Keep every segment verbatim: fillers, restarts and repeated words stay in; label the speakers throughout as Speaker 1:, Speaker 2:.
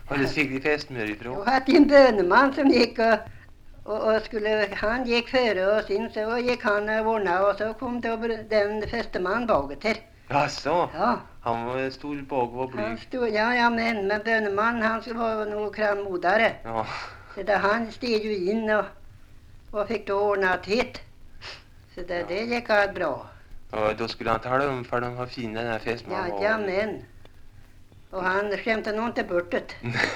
Speaker 1: Och det fick de festmör ifrån?
Speaker 2: Då hade en böneman som gick och, och, och skulle, han gick före oss in, så gick han och ordnade och så kom då den festeman baget här.
Speaker 1: Jaså?
Speaker 2: Ja.
Speaker 1: Han var stor bak och var
Speaker 2: Han
Speaker 1: blyg.
Speaker 2: stod, ja, ja, men, men böneman han var nog kramodare.
Speaker 1: Ja.
Speaker 2: Så där han steg ju in och, och fick då ordnat hit. Så det,
Speaker 1: Ja.
Speaker 2: det gick allt bra.
Speaker 1: Och då skulle han tala om för de var fina den här festmannen var.
Speaker 2: Ja, ja, men. Och han skämtade nog inte bort det.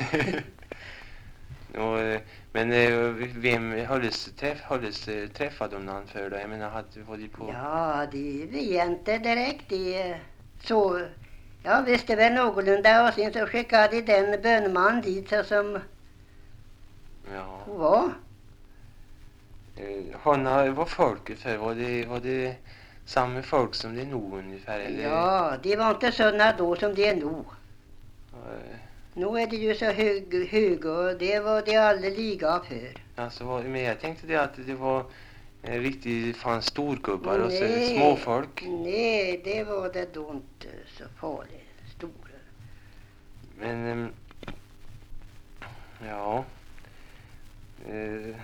Speaker 1: och, eh, men eh, vem hålles, träff, hålles eh, träffade de någon för då? Jag menar, hade var de på...
Speaker 2: Ja, det vet inte direkt. De, så, jag visste väl någorlunda och sen så skickade de den böneman dit så som
Speaker 1: Ja.
Speaker 2: hon var.
Speaker 1: Eh, Hanna, vad folket för? Var det, var det samma folk som det är nu ungefär? Eller?
Speaker 2: Ja, de var inte sådana då som det är nu.
Speaker 1: Eh,
Speaker 2: Nu är det ju så hög, hög och det var det aldrig liga för.
Speaker 1: Alltså, vad- men jag tänkte det att det var eh, riktigt fanns storgubbar och så
Speaker 2: Nej.
Speaker 1: småfolk.
Speaker 2: Nej, det var det då inte så farligt stora.
Speaker 1: Men, ehm, ja. Eh,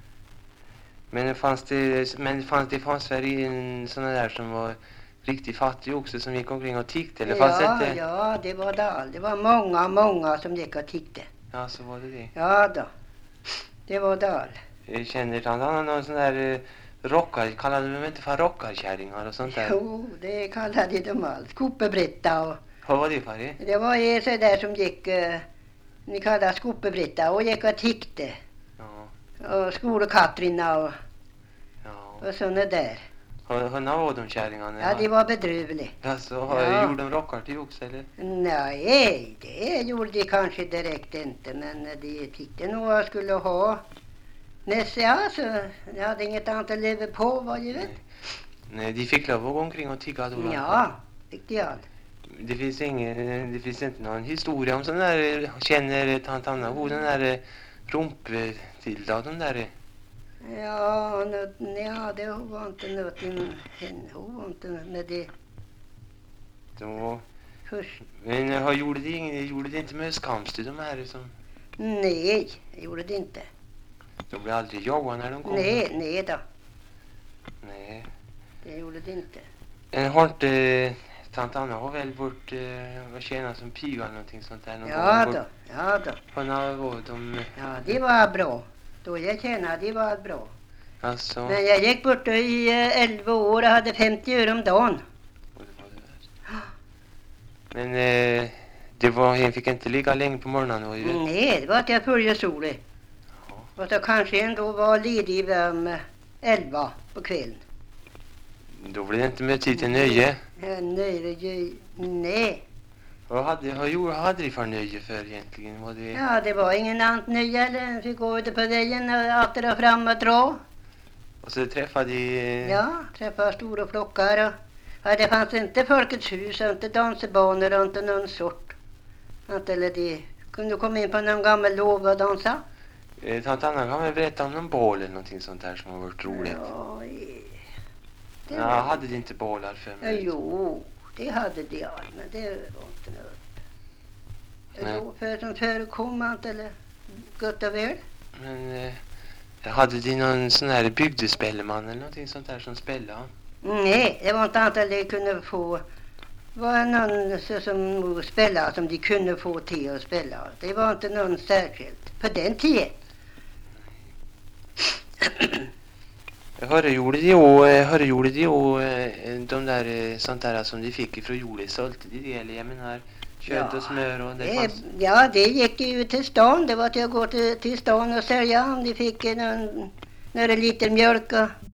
Speaker 1: men det fanns det, men det fanns det fanns väl en sån där som var riktigt fattig också som gick omkring och tickte, eller fanns det
Speaker 2: Ja,
Speaker 1: inte?
Speaker 2: ja, det var det all. Det var många, många som gick och tickte.
Speaker 1: Ja, så var det det.
Speaker 2: Ja då, det var det all.
Speaker 1: Jag känner att han hade någon sån där eh, rockar, kallade de inte för rockarkärringar och sånt där.
Speaker 2: Jo, det kallade de allt. Skopebritta och
Speaker 1: Vad var det för det?
Speaker 2: det var ju så där som gick, uh, ni kallade skopebritta och gick och tickte.
Speaker 1: Ja,
Speaker 2: Och skolkatrina och,
Speaker 1: ja.
Speaker 2: och såna där.
Speaker 1: Hörna var de kärringarna?
Speaker 2: Ja, det var bedrövligt.
Speaker 1: Alltså,
Speaker 2: Ja.
Speaker 1: gjorde de rockar till också, eller?
Speaker 2: Nej, det gjorde de kanske direkt inte, men de tyckte nog att jag skulle ha nästa, ja, så jag hade inget annat att leva på, vad ju vet.
Speaker 1: Nej, de fick lov att gå omkring och tigga då.
Speaker 2: Ja, fick de allt.
Speaker 1: Det finns ingen, det finns inte någon historia om sån där, känner tant Anna, hon den där rumptilda, den där.
Speaker 2: Ja, nå- ja, det var inte något med henne, hon var inte med det
Speaker 1: Då,
Speaker 2: först.
Speaker 1: men har gjorde det ingen, gjorde det inte med skamstöd de här som,
Speaker 2: Nej, det gjorde det inte.
Speaker 1: de blev aldrig jagade när de kom?
Speaker 2: Nej, nej då,
Speaker 1: Nej.
Speaker 2: det gjorde det inte.
Speaker 1: En har inte, tant Anna har väl varit, eh, vad tjänar som piga eller någonting sånt där någon
Speaker 2: Ja
Speaker 1: gång?
Speaker 2: då, ja då.
Speaker 1: Hon har varit, de,
Speaker 2: Ja, det var bra. Då jag tjänade, det var bra.
Speaker 1: alltså.
Speaker 2: Men jag gick bort i eh, elva år och hade femtio öre om dagen.
Speaker 1: Och det var det värsta. Men eh, det var, jag fick inte ligga länge på morgonen. Och, ju-
Speaker 2: Nej, det var att jag följde solen.
Speaker 1: Ja.
Speaker 2: Och så kanske ändå var ledig vid um, elva på kvällen.
Speaker 1: Då blev det inte med tid till nöje.
Speaker 2: Ja, nej, nej.
Speaker 1: Vad hade, vad gjorde, hade de för nöje för egentligen? Var det,
Speaker 2: Ja, det var ingen annat nöje. Eller fick gå ute på vägen och att och fram och dra.
Speaker 1: och så träffade de... eh,
Speaker 2: Ja, träffa stora flockar. Och, ja, det fanns inte Folkets hus, och inte dansebanor och inte någon sort. Inte, eller de kunde komma in på någon gammal lov och dansa.
Speaker 1: Eh, tant Anna kan väl berätta om någon bål eller någonting sånt där som har varit roligt.
Speaker 2: Ja, eh, det
Speaker 1: Ja,
Speaker 2: var-
Speaker 1: hade de inte bålar för
Speaker 2: Ja,
Speaker 1: mig?
Speaker 2: jo, det hade de all, men det var inte något.
Speaker 1: Nej.
Speaker 2: Jo, för som förekom inte, eller gott och väl.
Speaker 1: Men eh, hade de någon sån här bygdespelleman eller någonting sånt där som spelade?
Speaker 2: Nej, det var inte annat att de kunde få, var någon så som spelade som de kunde få till att spela. Det var inte någon särskilt på den tiden.
Speaker 1: Jag hörde gjorde de och, eh, hörde gjorde de och eh, de där eh, sånt där som de fick ifrån jorden, sålde de det, eller jag menar kött
Speaker 2: Ja,
Speaker 1: och smör och det
Speaker 2: Det,
Speaker 1: fanns...
Speaker 2: ja, det gick ju till stan. Det var till att gå till, till stan och sälja om de fick någon, några liter mjölk och